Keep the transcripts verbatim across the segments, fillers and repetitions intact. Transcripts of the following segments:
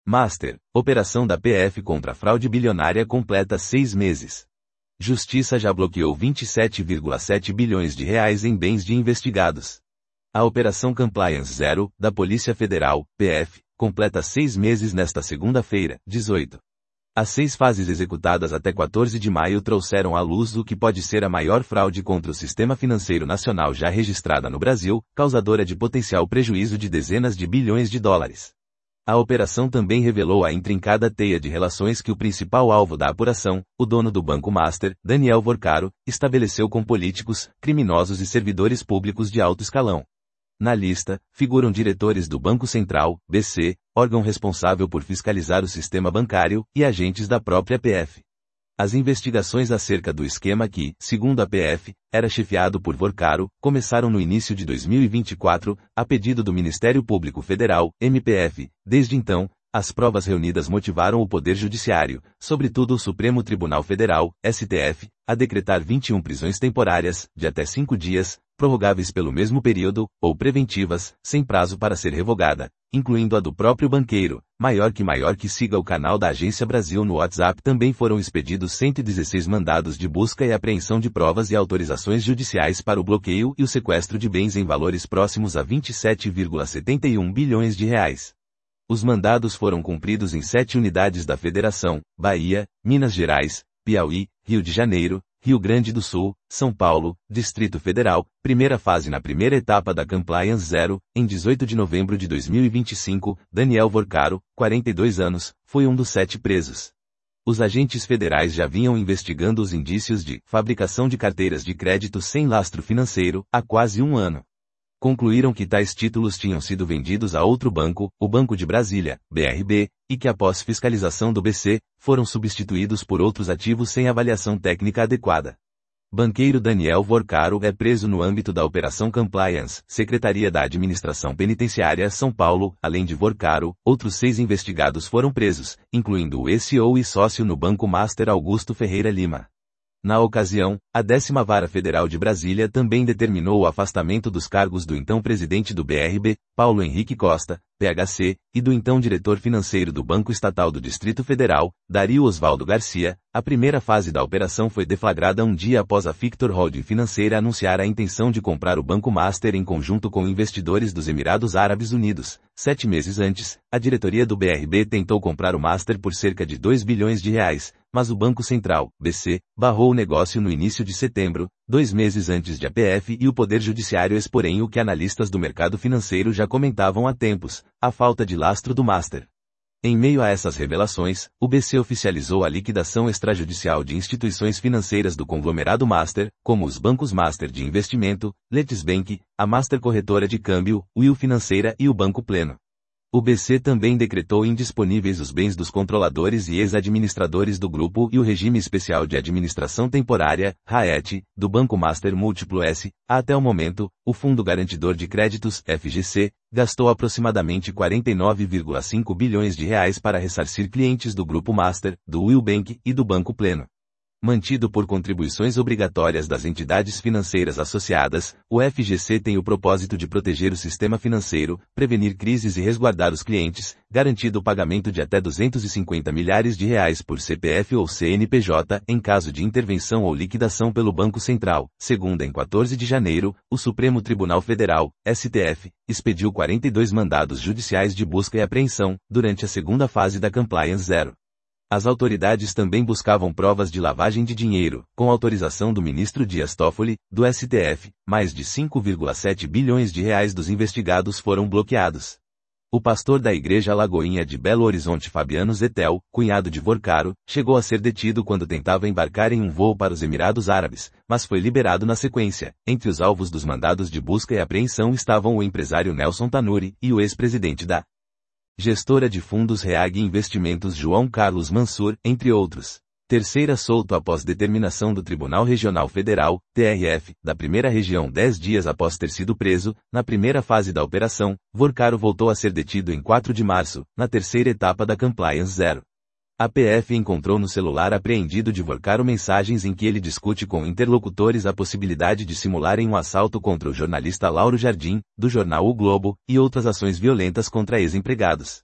Master, operação da P F contra a fraude bilionária completa seis meses. Justiça já bloqueou vinte e sete vírgula sete bilhões de reais em bens de investigados. A Operação Compliance Zero, da Polícia Federal, P F, completa seis meses nesta segunda-feira, dezoito. As seis fases executadas até quatorze de maio trouxeram à luz o que pode ser a maior fraude contra o sistema financeiro nacional já registrada no Brasil, causadora de potencial prejuízo de dezenas de bilhões de dólares. A operação também revelou a intrincada teia de relações que o principal alvo da apuração, o dono do Banco Master, Daniel Vorcaro, estabeleceu com políticos, criminosos e servidores públicos de alto escalão. Na lista, figuram diretores do Banco Central, B C, órgão responsável por fiscalizar o sistema bancário, e agentes da própria P F. As investigações acerca do esquema que, segundo a P F, era chefiado por Vorcaro, começaram no início de dois mil e vinte e quatro, a pedido do Ministério Público Federal, M P F. Desde então, as provas reunidas motivaram o Poder Judiciário, sobretudo o Supremo Tribunal Federal, S T F, a decretar vinte e uma prisões temporárias, de até cinco dias, prorrogáveis pelo mesmo período, ou preventivas, sem prazo para ser revogada, incluindo a do próprio banqueiro, maior que maior que siga o canal da Agência Brasil no WhatsApp. Também foram expedidos cento e dezesseis mandados de busca e apreensão de provas e autorizações judiciais para o bloqueio e o sequestro de bens em valores próximos a vinte e sete vírgula setenta e um bilhões de reais. Os mandados foram cumpridos em sete unidades da Federação: Bahia, Minas Gerais, Piauí, Rio de Janeiro, Rio Grande do Sul, São Paulo, Distrito Federal. Primeira fase. Na primeira etapa da Compliance Zero, em dezoito de novembro de dois mil e vinte e cinco, Daniel Vorcaro, quarenta e dois anos, foi um dos sete presos. Os agentes federais já vinham investigando os indícios de fabricação de carteiras de crédito sem lastro financeiro há quase um ano. Concluíram que tais títulos tinham sido vendidos a outro banco, o Banco de Brasília, B R B, e que após fiscalização do B C, foram substituídos por outros ativos sem avaliação técnica adequada. Banqueiro Daniel Vorcaro é preso no âmbito da Operação Compliance, Secretaria da Administração Penitenciária São Paulo. Além de Vorcaro, outros seis investigados foram presos, incluindo o ex-C E O e sócio no Banco Master Augusto Ferreira Lima. Na ocasião, a décima Vara Federal de Brasília também determinou o afastamento dos cargos do então presidente do B R B, Paulo Henrique Costa, P H C, e do então diretor financeiro do Banco Estatal do Distrito Federal, Dario Osvaldo Garcia. A primeira fase da operação foi deflagrada um dia após a Victor Holding Financeira anunciar a intenção de comprar o Banco Master em conjunto com investidores dos Emirados Árabes Unidos. Sete meses antes, a diretoria do B R B tentou comprar o Master por cerca de dois bilhões de reais, mas o Banco Central, B C, barrou o negócio no início de setembro, dois meses antes de a P F e o Poder Judiciário exporem o que analistas do mercado financeiro já comentavam há tempos: a falta de lastro do Master. Em meio a essas revelações, o B C oficializou a liquidação extrajudicial de instituições financeiras do conglomerado Master, como os bancos Master de Investimento, Let's Bank, a Master Corretora de Câmbio, Will Financeira e o Banco Pleno. O B C também decretou indisponíveis os bens dos controladores e ex-administradores do grupo e o Regime Especial de Administração Temporária, R A E T, do Banco Master Múltiplo S. Até o momento, o Fundo Garantidor de Créditos, F G C, gastou aproximadamente quarenta e nove vírgula cinco bilhões de reais para ressarcir clientes do Grupo Master, do Will Bank e do Banco Pleno. Mantido por contribuições obrigatórias das entidades financeiras associadas, o F G C tem o propósito de proteger o sistema financeiro, prevenir crises e resguardar os clientes, garantindo o pagamento de até duzentos e cinquenta milhares de reais por C P F ou C N P J, em caso de intervenção ou liquidação pelo Banco Central. Segunda, em quatorze de janeiro, o Supremo Tribunal Federal, S T F, expediu quarenta e dois mandados judiciais de busca e apreensão, durante a segunda fase da Compliance Zero. As autoridades também buscavam provas de lavagem de dinheiro, com autorização do ministro Dias Toffoli, do S T F. Mais de cinco vírgula sete bilhões de reais dos investigados foram bloqueados. O pastor da Igreja Lagoinha de Belo Horizonte, Fabiano Zetel, cunhado de Vorcaro, chegou a ser detido quando tentava embarcar em um voo para os Emirados Árabes, mas foi liberado na sequência. Entre os alvos dos mandados de busca e apreensão estavam o empresário Nelson Tanuri e o ex-presidente da gestora de fundos Reag Investimentos João Carlos Mansur, entre outros. Terceira solto após determinação do Tribunal Regional Federal, T R F, da primeira região dez dias após ter sido preso. Na primeira fase da operação, Vorcaro voltou a ser detido em quatro de março, na terceira etapa da Compliance Zero. A P F encontrou no celular apreendido de Vorcaro mensagens em que ele discute com interlocutores a possibilidade de simularem um assalto contra o jornalista Lauro Jardim, do jornal O Globo, e outras ações violentas contra ex-empregados.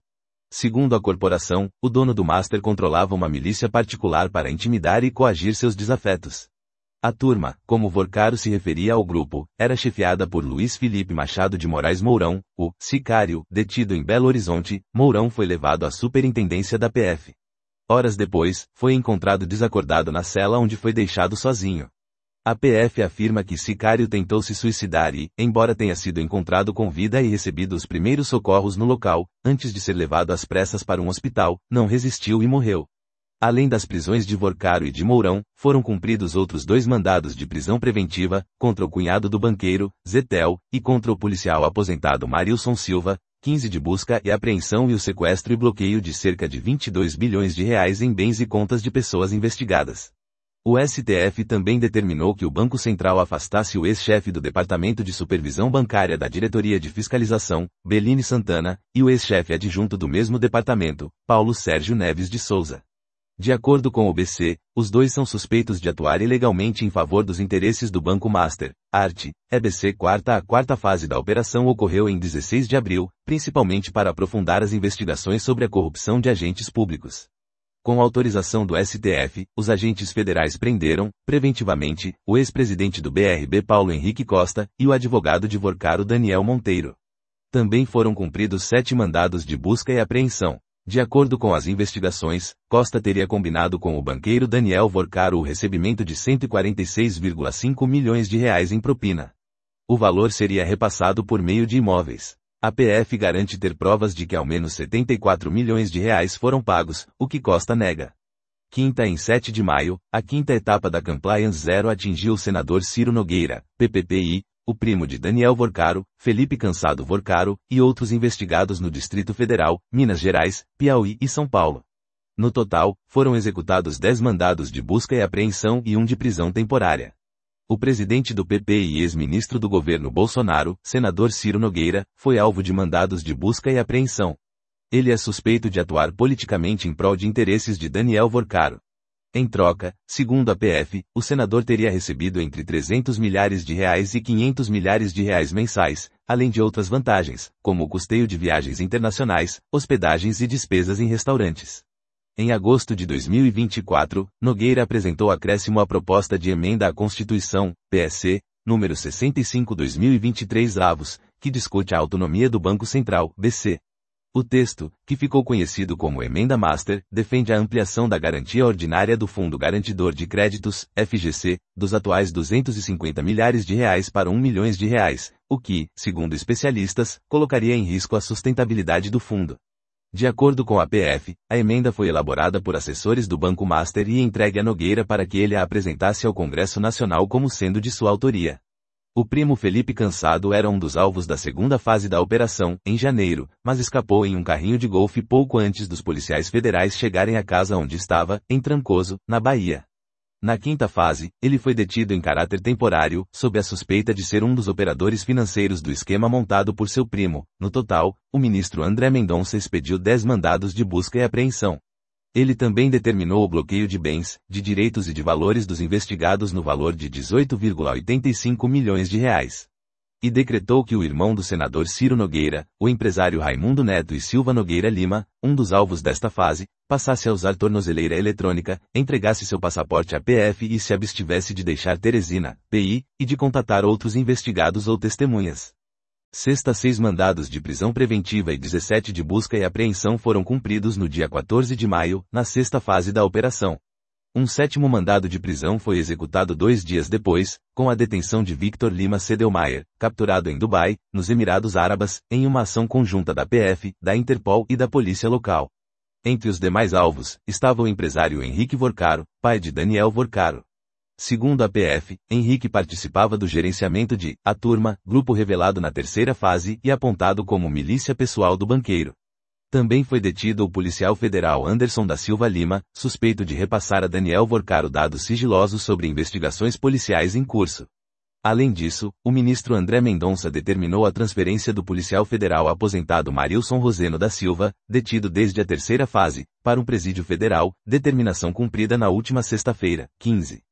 Segundo a corporação, o dono do Master controlava uma milícia particular para intimidar e coagir seus desafetos. A turma, como Vorcaro se referia ao grupo, era chefiada por Luiz Felipe Machado de Moraes Mourão, o sicário, detido em Belo Horizonte. Mourão foi levado à superintendência da P F. Horas depois, foi encontrado desacordado na cela onde foi deixado sozinho. A P F afirma que Sicário tentou se suicidar e, embora tenha sido encontrado com vida e recebido os primeiros socorros no local, antes de ser levado às pressas para um hospital, não resistiu e morreu. Além das prisões de Vorcaro e de Mourão, foram cumpridos outros dois mandados de prisão preventiva, contra o cunhado do banqueiro, Zetel, e contra o policial aposentado Marilson Silva, quinze de busca e apreensão e o sequestro e bloqueio de cerca de vinte e dois bilhões de reais em bens e contas de pessoas investigadas. O S T F também determinou que o Banco Central afastasse o ex-chefe do Departamento de Supervisão Bancária da Diretoria de Fiscalização, Beline Santana, e o ex-chefe adjunto do mesmo departamento, Paulo Sérgio Neves de Souza. De acordo com o B C, os dois são suspeitos de atuar ilegalmente em favor dos interesses do Banco Master, Arte, E B C. Quarta A quarta fase da operação ocorreu em dezesseis de abril, principalmente para aprofundar as investigações sobre a corrupção de agentes públicos. Com autorização do S T F, os agentes federais prenderam, preventivamente, o ex-presidente do B R B Paulo Henrique Costa e o advogado de Vorcaro Daniel Monteiro. Também foram cumpridos sete mandados de busca e apreensão. De acordo com as investigações, Costa teria combinado com o banqueiro Daniel Vorcaro o recebimento de cento e quarenta e seis vírgula cinco milhões de reais em propina. O valor seria repassado por meio de imóveis. A P F garante ter provas de que ao menos setenta e quatro milhões de reais foram pagos, o que Costa nega. Quinta Em sete de maio, a quinta etapa da Compliance Zero atingiu o senador Ciro Nogueira, P P P I, o primo de Daniel Vorcaro, Felipe Cansado Vorcaro, e outros investigados no Distrito Federal, Minas Gerais, Piauí e São Paulo. No total, foram executados dez mandados de busca e apreensão e um de prisão temporária. O presidente do P P e ex-ministro do governo Bolsonaro, senador Ciro Nogueira, foi alvo de mandados de busca e apreensão. Ele é suspeito de atuar politicamente em prol de interesses de Daniel Vorcaro. Em troca, segundo a P F, o senador teria recebido entre trezentos milhares de reais e quinhentos milhares de reais mensais, além de outras vantagens, como o custeio de viagens internacionais, hospedagens e despesas em restaurantes. Em agosto de dois mil e vinte e quatro, Nogueira apresentou acréscimo à proposta de emenda à Constituição, P S C, número sessenta e cinco barra dois mil e vinte e três avos, que discute a autonomia do Banco Central, B C. O texto, que ficou conhecido como Emenda Master, defende a ampliação da garantia ordinária do Fundo Garantidor de Créditos, F G C, dos atuais duzentos e cinquenta milhares de reais para um milhão de reais, o que, segundo especialistas, colocaria em risco a sustentabilidade do fundo. De acordo com a P F, a emenda foi elaborada por assessores do Banco Master e entregue a Nogueira para que ele a apresentasse ao Congresso Nacional como sendo de sua autoria. O primo Felipe Cansado era um dos alvos da segunda fase da operação, em janeiro, mas escapou em um carrinho de golfe pouco antes dos policiais federais chegarem à casa onde estava, em Trancoso, na Bahia. Na quinta fase, ele foi detido em caráter temporário, sob a suspeita de ser um dos operadores financeiros do esquema montado por seu primo. No total, o ministro André Mendonça expediu dez mandados de busca e apreensão. Ele também determinou o bloqueio de bens, de direitos e de valores dos investigados no valor de dezoito vírgula oitenta e cinco milhões de reais. E decretou que o irmão do senador Ciro Nogueira, o empresário Raimundo Neto e Silva Nogueira Lima, um dos alvos desta fase, passasse a usar tornozeleira eletrônica, entregasse seu passaporte à P F e se abstivesse de deixar Teresina, P I, e de contatar outros investigados ou testemunhas. Sexta seis mandados de prisão preventiva e dezessete de busca e apreensão foram cumpridos no dia quatorze de maio, na sexta fase da operação. Um sétimo mandado de prisão foi executado dois dias depois, com a detenção de Victor Lima Sedelmaier, capturado em Dubai, nos Emirados Árabes, em uma ação conjunta da P F, da Interpol e da polícia local. Entre os demais alvos, estava o empresário Henrique Vorcaro, pai de Daniel Vorcaro. Segundo a P F, Henrique participava do gerenciamento de A Turma, grupo revelado na terceira fase e apontado como milícia pessoal do banqueiro. Também foi detido o policial federal Anderson da Silva Lima, suspeito de repassar a Daniel Vorcaro dados sigilosos sobre investigações policiais em curso. Além disso, o ministro André Mendonça determinou a transferência do policial federal aposentado Marilson Roseno da Silva, detido desde a terceira fase, para um presídio federal, determinação cumprida na última sexta-feira, quinze.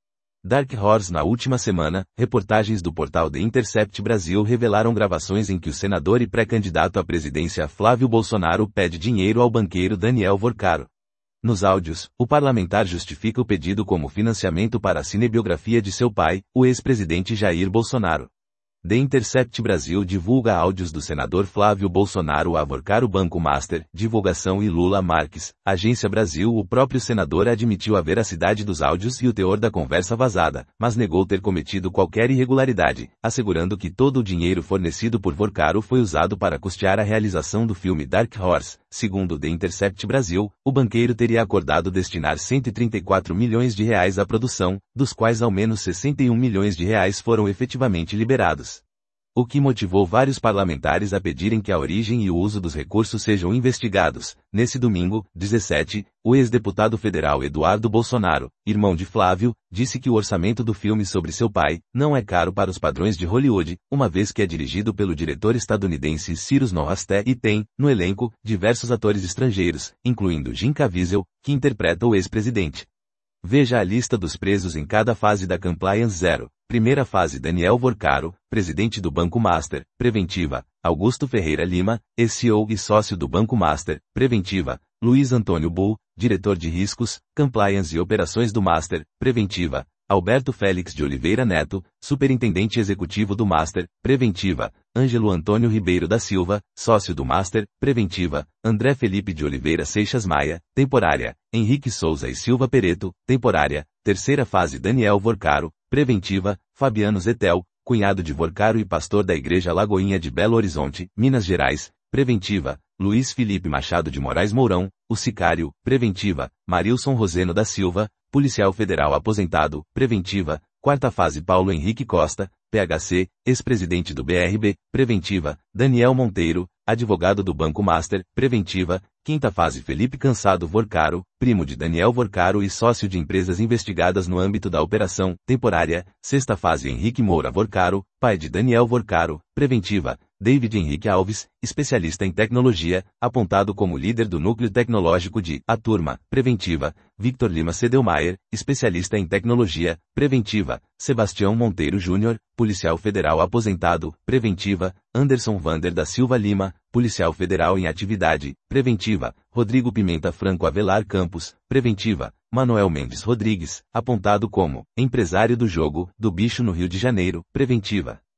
Dark Horse. Na última semana, reportagens do portal The Intercept Brasil revelaram gravações em que o senador e pré-candidato à presidência Flávio Bolsonaro pede dinheiro ao banqueiro Daniel Vorcaro. Nos áudios, o parlamentar justifica o pedido como financiamento para a cinebiografia de seu pai, o ex-presidente Jair Bolsonaro. The Intercept Brasil divulga áudios do senador Flávio Bolsonaro a Vorcaro Banco Master, divulgação e Lula Marques, Agência Brasil. O próprio senador admitiu a veracidade dos áudios e o teor da conversa vazada, mas negou ter cometido qualquer irregularidade, assegurando que todo o dinheiro fornecido por Vorcaro foi usado para custear a realização do filme Dark Horse. Segundo The Intercept Brasil, o banqueiro teria acordado destinar cento e trinta e quatro milhões de reais à produção, dos quais ao menos sessenta e um milhões de reais foram efetivamente liberados. O que motivou vários parlamentares a pedirem que a origem e o uso dos recursos sejam investigados. Nesse domingo, dezessete, o ex-deputado federal Eduardo Bolsonaro, irmão de Flávio, disse que o orçamento do filme sobre seu pai não é caro para os padrões de Hollywood, uma vez que é dirigido pelo diretor estadunidense Cyrus Nohaste e tem, no elenco, diversos atores estrangeiros, incluindo Jim Caviezel, que interpreta o ex-presidente. Veja a lista dos presos em cada fase da Compliance Zero. Primeira fase: Daniel Vorcaro, presidente do Banco Master, preventiva; Augusto Ferreira Lima, C E O e sócio do Banco Master, preventiva; Luiz Antônio Bull, diretor de riscos, compliance e operações do Master, preventiva; Alberto Félix de Oliveira Neto, superintendente executivo do Master, preventiva; Ângelo Antônio Ribeiro da Silva, sócio do Master, preventiva; André Felipe de Oliveira Seixas Maia, temporária; Henrique Souza e Silva Pereto, temporária. Terceira fase: Daniel Vorcaro, preventiva; Fabiano Zetel, cunhado de Vorcaro e pastor da Igreja Lagoinha de Belo Horizonte, Minas Gerais, preventiva; Luiz Felipe Machado de Moraes Mourão, o sicário, preventiva; Marilson Roseno da Silva, policial federal aposentado, preventiva. Quarta fase: Paulo Henrique Costa, P H C, ex-presidente do B R B, preventiva; Daniel Monteiro, advogado do Banco Master, preventiva. Quinta fase: Felipe Cansado Vorcaro, primo de Daniel Vorcaro e sócio de empresas investigadas no âmbito da operação, temporária. Sexta fase: Henrique Moura Vorcaro, pai de Daniel Vorcaro, preventiva. David Henrique Alves, especialista em tecnologia, apontado como líder do núcleo tecnológico de A Turma, preventiva. Victor Lima Sedelmaier, especialista em tecnologia, preventiva. Sebastião Monteiro Júnior, policial federal aposentado, preventiva. Anderson Vander da Silva Lima, policial federal em atividade, preventiva. Rodrigo Pimenta Franco Avelar Campos, preventiva. Manuel Mendes Rodrigues, apontado como empresário do jogo do bicho no Rio de Janeiro, preventiva.